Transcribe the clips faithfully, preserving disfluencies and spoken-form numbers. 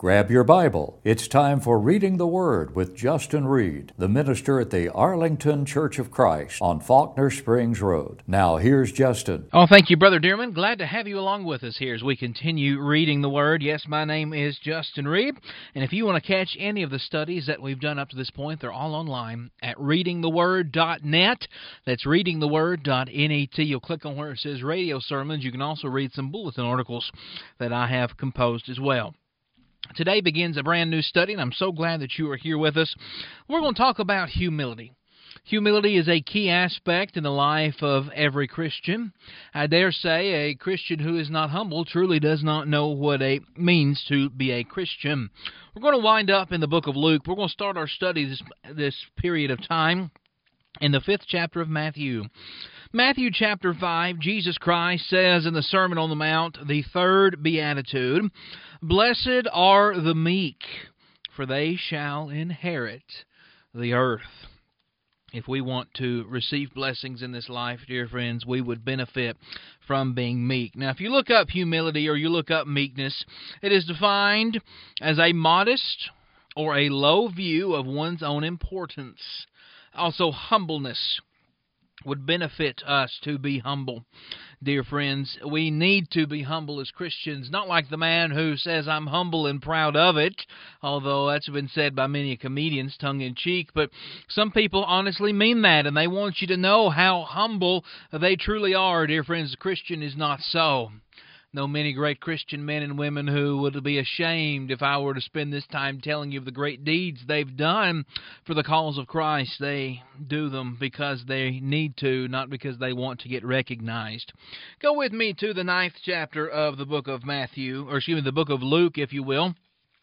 Grab your Bible. It's time for Reading the Word with Justin Reed, the minister at the Arlington Church of Christ on Faulkner Springs Road. Now, here's Justin. Oh, thank you, Brother Dearman. Glad to have you along with us here as we continue reading the Word. Yes, my name is Justin Reed, and if you want to catch any of the studies that we've done up to this point, they're all online at reading the word dot net. That's reading the word dot net. You'll click on where it says Radio Sermons. You can also read some bulletin articles that I have composed as well. Today begins a brand new study, and I'm so glad that you are here with us. We're going to talk about humility. Humility is a key aspect in the life of every Christian. I dare say a Christian who is not humble truly does not know what it means to be a Christian. We're going to wind up in the book of Luke. We're going to start our study this, this period of time in the fifth chapter of Matthew. Matthew chapter five, Jesus Christ says in the Sermon on the Mount, the third beatitude, "Blessed are the meek, for they shall inherit the earth." If we want to receive blessings in this life, dear friends, we would benefit from being meek. Now, if you look up humility or you look up meekness, it is defined as a modest or a low view of one's own importance. Also, humbleness would benefit us to be humble. Dear friends, we need to be humble as Christians, not like the man who says, "I'm humble and proud of it," although that's been said by many comedians tongue-in-cheek, but some people honestly mean that, and they want you to know how humble they truly are. Dear friends, the Christian is not so. Know many great Christian men and women who would be ashamed if I were to spend this time telling you of the great deeds they've done for the cause of Christ. They do them because they need to, not because they want to get recognized. Go with me to the ninth chapter of the book of Matthew, or excuse me, the book of Luke, if you will.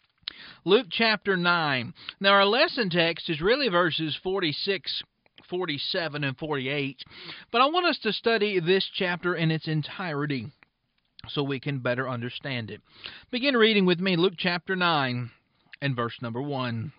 Luke chapter nine. Now, our lesson text is really verses forty-six, forty-seven, and forty-eight, but I want us to study this chapter in its entirety so we can better understand it. Begin reading with me Luke chapter nine and verse number one.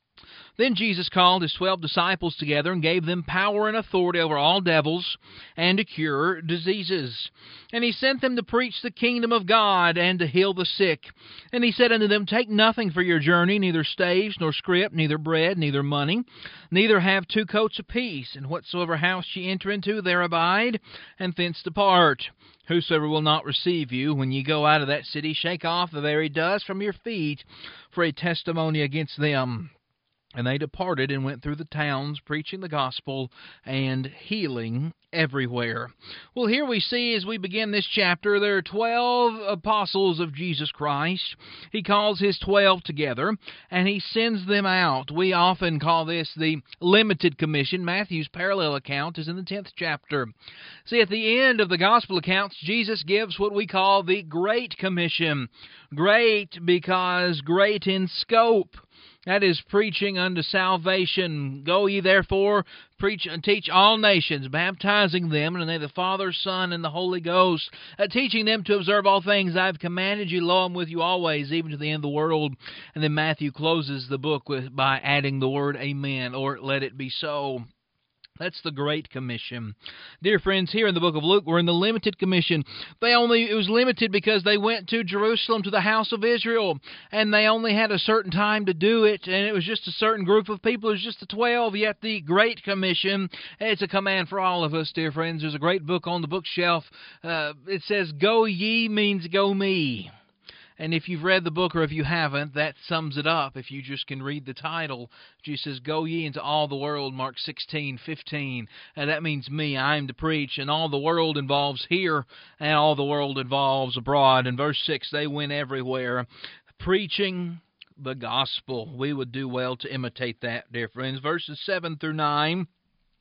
Then Jesus called his twelve disciples together and gave them power and authority over all devils and to cure diseases. And he sent them to preach the kingdom of God and to heal the sick. And he said unto them, Take nothing for your journey, neither staves, nor scrip, neither bread, neither money, neither have two coats apiece. And whatsoever house ye enter into, there abide, and thence depart. Whosoever will not receive you, when ye go out of that city, shake off the very dust from your feet for a testimony against them. And they departed and went through the towns, preaching the gospel and healing everywhere. Well, here we see as we begin this chapter, there are twelve apostles of Jesus Christ. He calls his twelve together, and he sends them out. We often call this the limited commission. Matthew's parallel account is in the tenth chapter. See, at the end of the gospel accounts, Jesus gives what we call the Great Commission. Great because great in scope. That is preaching unto salvation. Go ye therefore, preach and teach all nations, baptizing them in the name of the Father, Son, and the Holy Ghost, uh, teaching them to observe all things I have commanded you. Lo, I'm with you always, even to the end of the world. And then Matthew closes the book with by adding the word amen, or let it be so. That's the Great Commission. Dear friends, here in the book of Luke, we're in the limited commission. They only it was limited because they went to Jerusalem, to the house of Israel, and they only had a certain time to do it, and it was just a certain group of people. It was just the twelve, yet the Great Commission, it's a command for all of us, dear friends. There's a great book on the bookshelf. Uh, it says, Go ye means go me. And if you've read the book or if you haven't, that sums it up. If you just can read the title, Jesus says, Go ye into all the world, Mark sixteen fifteen. And that means me. I am to preach. And all the world involves here, and all the world involves abroad. In verse six, they went everywhere, preaching the gospel. We would do well to imitate that, dear friends. Verses seven through nine.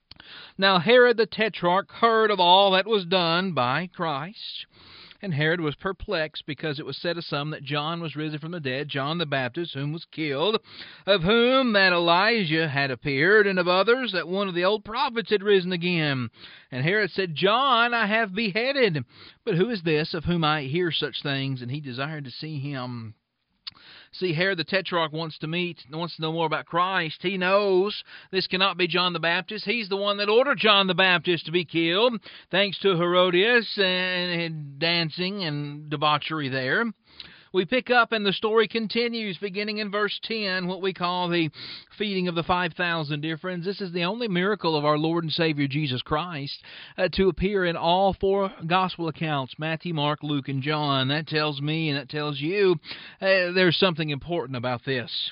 Now Herod the Tetrarch heard of all that was done by Christ. And Herod was perplexed, because it was said of some that John was risen from the dead, John the Baptist, whom was killed, of whom that Elijah had appeared, and of others that one of the old prophets had risen again. And Herod said, John I have beheaded, but who is this of whom I hear such things? And he desired to see him. See, Herod the Tetrarch wants to meet, wants to know more about Christ. He knows this cannot be John the Baptist. He's the one that ordered John the Baptist to be killed, thanks to Herodias and dancing and debauchery there. We pick up and the story continues, beginning in verse ten, what we call the feeding of the five thousand. Dear friends, this is the only miracle of our Lord and Savior Jesus Christ uh, to appear in all four gospel accounts, Matthew, Mark, Luke, and John. That tells me and that tells you uh, there's something important about this.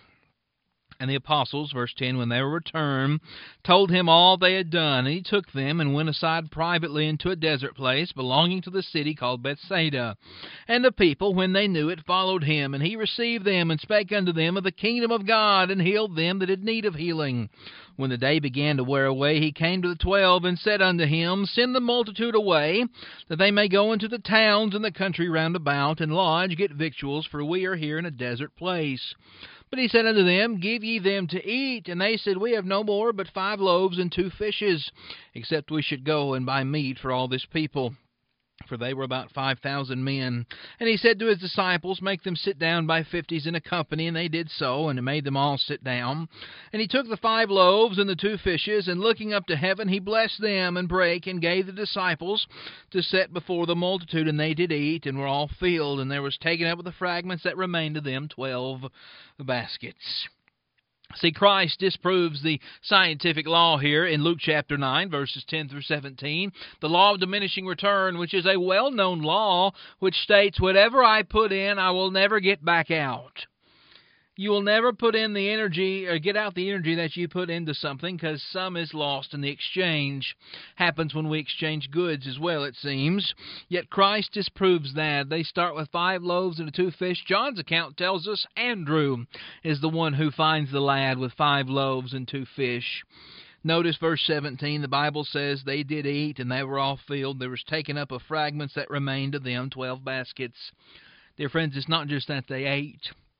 And the apostles, verse ten, when they were returned, told him all they had done. And he took them and went aside privately into a desert place belonging to the city called Bethsaida. And the people, when they knew it, followed him. And he received them and spake unto them of the kingdom of God, and healed them that had need of healing. When the day began to wear away, he came to the twelve, and said unto him, Send the multitude away, that they may go into the towns and the country round about, and lodge, get victuals, for we are here in a desert place. But he said unto them, Give ye them to eat. And they said, We have no more but five loaves and two fishes, except we should go and buy meat for all this people. For they were about five thousand men. And he said to his disciples, Make them sit down by fifties in a company. And they did so, and made them all sit down. And he took the five loaves and the two fishes, and looking up to heaven, he blessed them, and brake, and gave the disciples to set before the multitude. And they did eat, and were all filled. And there was taken up of the fragments that remained of them twelve baskets. See, Christ disproves the scientific law here in Luke chapter nine, verses ten through seventeen, the law of diminishing return, which is a well-known law which states, whatever I put in, I will never get back out. You will never put in the energy or get out the energy that you put into something, because some is lost in the exchange. Happens when we exchange goods as well, it seems. Yet Christ disproves that. They start with five loaves and two fish. John's account tells us Andrew is the one who finds the lad with five loaves and two fish. Notice verse seventeen, the Bible says, They did eat, and they were all filled. There was taken up of fragments that remained of them, twelve baskets. Dear friends, it's not just that they ate.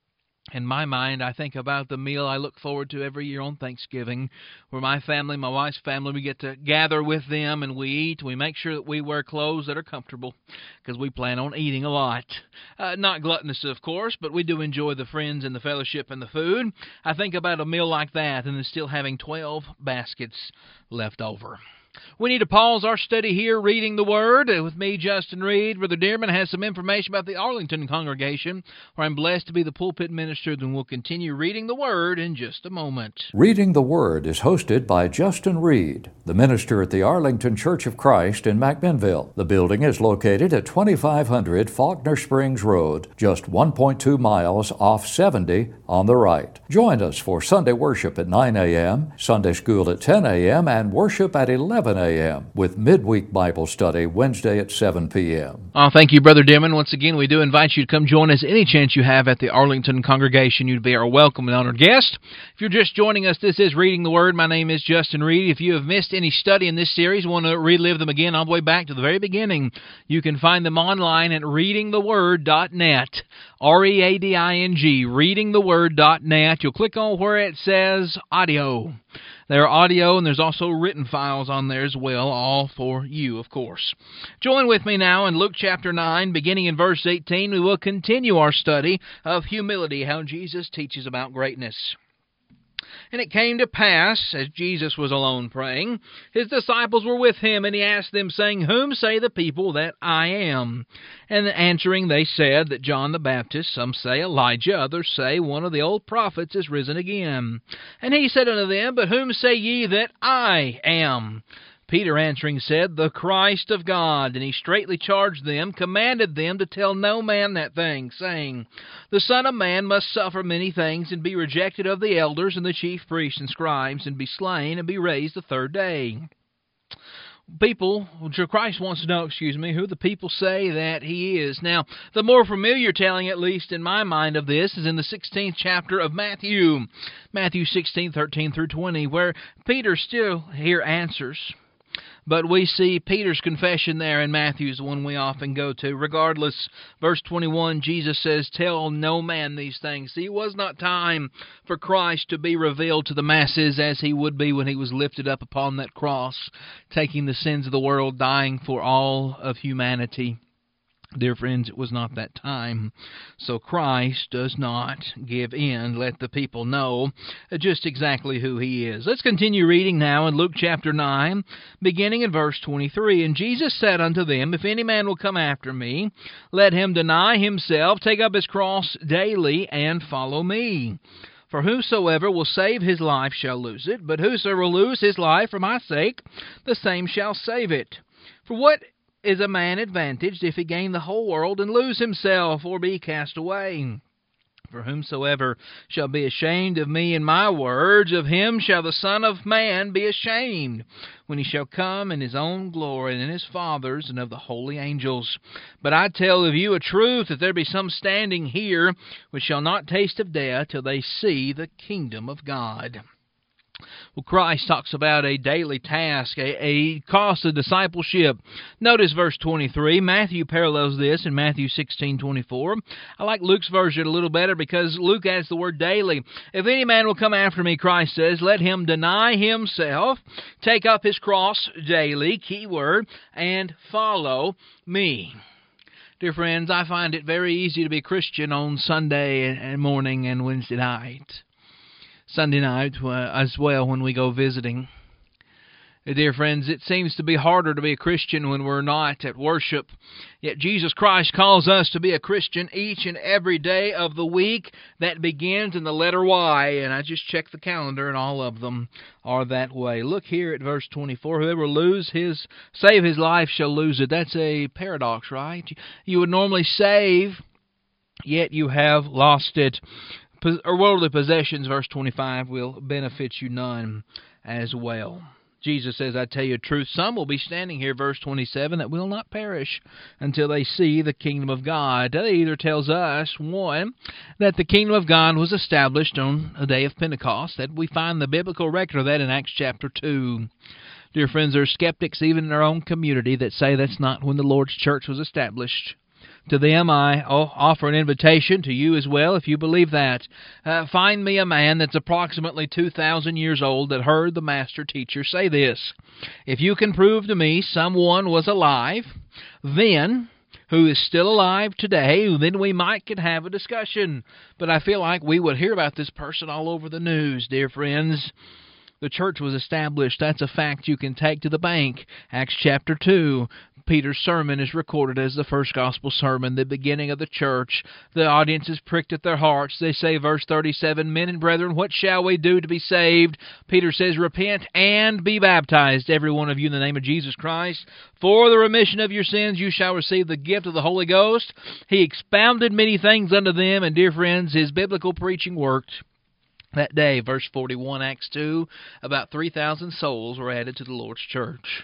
In my mind, I think about the meal I look forward to every year on Thanksgiving, where my family, my wife's family, we get to gather with them and we eat. We make sure that we wear clothes that are comfortable, because we plan on eating a lot. Uh, not gluttonous, of course, but we do enjoy the friends and the fellowship and the food. I think about a meal like that and then still having twelve baskets left over. We need to pause our study here, reading the Word. With me, Justin Reed. Brother Dearman has some information about the Arlington congregation, where I'm blessed to be the pulpit minister. Then we'll continue reading the Word in just a moment. Reading the Word is hosted by Justin Reed, the minister at the Arlington Church of Christ in McMinnville. The building is located at twenty-five hundred Faulkner Springs Road, just one point two miles off seventy on the right. Join us for Sunday worship at nine a.m., Sunday school at ten a.m., and worship at eleven a.m., with midweek Bible study Wednesday at seven p.m. Oh, thank you, Brother Dimon. Once again, we do invite you to come join us any chance you have at the Arlington congregation. You'd be our welcome and honored guest. If you're just joining us, this is Reading the Word. My name is Justin Reed. If you have missed any study in this series, want to relive them again all the way back to the very beginning, you can find them online at reading the word dot net. R E A D I N G, reading the word dot net. You'll click on where it says audio. There are audio, and there's also written files on there as well, all for you, of course. Join with me now in Luke chapter nine, beginning in verse eighteen. We will continue our study of humility, how Jesus teaches about greatness. And it came to pass, as Jesus was alone praying, his disciples were with him, and he asked them, saying, Whom say the people that I am? And answering, they said that John the Baptist, some say Elijah, others say one of the old prophets is risen again. And he said unto them, But whom say ye that I am? Peter answering said, The Christ of God. And he straitly charged them, commanded them to tell no man that thing, saying, The Son of Man must suffer many things, and be rejected of the elders and the chief priests and scribes, and be slain, and be raised the third day. People, Christ wants to know, excuse me, who the people say that he is. Now, the more familiar telling, at least in my mind, of this is in the sixteenth chapter of Matthew, Matthew sixteen, thirteen through twenty, where Peter still here answers. But we see Peter's confession there in Matthew is the one we often go to. Regardless, verse twenty-one, Jesus says, Tell no man these things. See, it was not time for Christ to be revealed to the masses as he would be when he was lifted up upon that cross, taking the sins of the world, dying for all of humanity. Dear friends, it was not that time. So Christ does not give in. Let the people know just exactly who He is. Let's continue reading now in Luke chapter nine, beginning in verse twenty-three. And Jesus said unto them, If any man will come after me, let him deny himself, take up his cross daily, and follow me. For whosoever will save his life shall lose it, but whosoever will lose his life for my sake, the same shall save it. For what is a man advantaged if he gain the whole world and lose himself, or be cast away? For whomsoever shall be ashamed of me and my words, of him shall the Son of Man be ashamed, when he shall come in his own glory, and in his Father's, and of the holy angels. But I tell of you a truth, that there be some standing here which shall not taste of death till they see the kingdom of God. Well, Christ talks about a daily task, a, a cost of discipleship. Notice verse twenty-three. Matthew parallels this in Matthew sixteen twenty-four. I like Luke's version a little better because Luke adds the word daily. If any man will come after me, Christ says, let him deny himself, take up his cross daily, key word, and follow me. Dear friends, I find it very easy to be a Christian on Sunday morning and Wednesday night. Sunday night uh, as well when we go visiting. Dear friends, it seems to be harder to be a Christian when we're not at worship. Yet Jesus Christ calls us to be a Christian each and every day of the week that begins in the letter Y. And I just checked the calendar and all of them are that way. Look here at verse twenty-four. Whoever lose his, save his life shall lose it. That's a paradox, right? You would normally save, yet you have lost it. Or worldly possessions, verse twenty-five, will benefit you none as well. Jesus says, I tell you the truth, some will be standing here, verse twenty-seven, that will not perish until they see the kingdom of God. That either tells us, one, that the kingdom of God was established on the day of Pentecost, that we find the biblical record of that in Acts chapter two. Dear friends, there are skeptics even in our own community that say that's not when the Lord's church was established. To them I offer an invitation, to you as well, if you believe that. Uh, find me a man that's approximately two thousand years old that heard the Master Teacher say this. If you can prove to me someone was alive then, who is still alive today, then we might could have a discussion. But I feel like we would hear about this person all over the news, dear friends. The church was established. That's a fact you can take to the bank. Acts chapter two. Peter's sermon is recorded as the first gospel sermon, the beginning of the church. The audience is pricked at their hearts. They say, verse thirty-seven, Men and brethren, what shall we do to be saved? Peter says, Repent and be baptized, every one of you, in the name of Jesus Christ. For the remission of your sins you shall receive the gift of the Holy Ghost. He expounded many things unto them, and dear friends, his biblical preaching worked. That day, verse forty-one, Acts two, about three thousand souls were added to the Lord's church.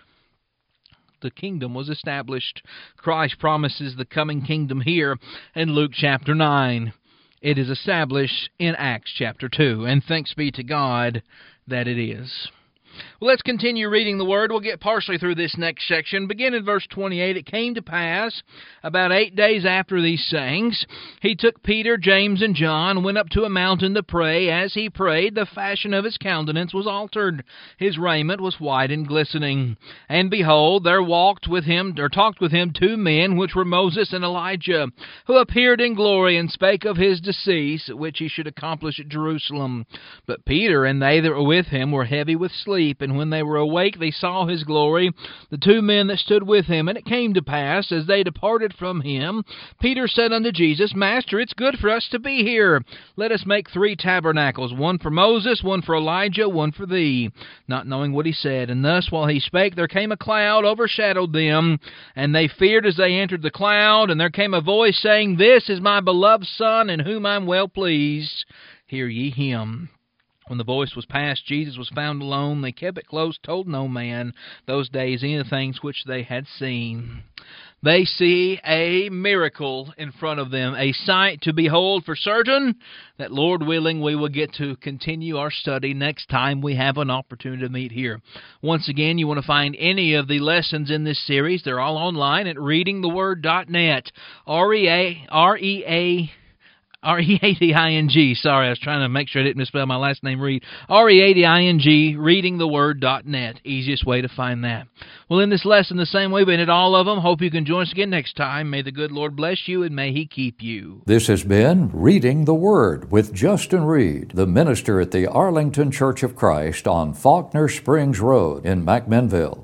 The kingdom was established. Christ promises the coming kingdom here in Luke chapter nine. It is established in Acts chapter two, and thanks be to God that it is. Well, let's continue reading the Word. We'll get partially through this next section. Begin in verse twenty-eight. It came to pass, about eight days after these sayings, he took Peter, James, and John, and went up to a mountain to pray. As he prayed, the fashion of his countenance was altered. His raiment was white and glistening. And behold, there walked with him, or talked with him, two men, which were Moses and Elijah, who appeared in glory, and spake of his decease, which he should accomplish at Jerusalem. But Peter and they that were with him were heavy with sleep. And when they were awake, they saw his glory, the two men that stood with him. And it came to pass, as they departed from him, Peter said unto Jesus, Master, it's good for us to be here. Let us make three tabernacles, one for Moses, one for Elijah, one for thee. Not knowing what he said. And thus, while he spake, there came a cloud, overshadowed them. And they feared as they entered the cloud. And there came a voice saying, This is my beloved Son, in whom I am well pleased. Hear ye him. When the voice was past, Jesus was found alone. They kept it close, told no man those days any of the things which they had seen. They see a miracle in front of them, a sight to behold for certain, that, Lord willing, we will get to continue our study next time we have an opportunity to meet here. Once again, you want to find any of the lessons in this series, they're all online at reading the word dot net. R E A R E A R E A D I N G. Sorry, I was trying to make sure I didn't misspell my last name, Reed. R E A D I N G, reading the word dot net. Easiest way to find that. Well, in this lesson, the same way we ended all of them. Hope you can join us again next time. May the good Lord bless you, and may He keep you. This has been Reading the Word with Justin Reed, the minister at the Arlington Church of Christ on Faulkner Springs Road in McMinnville.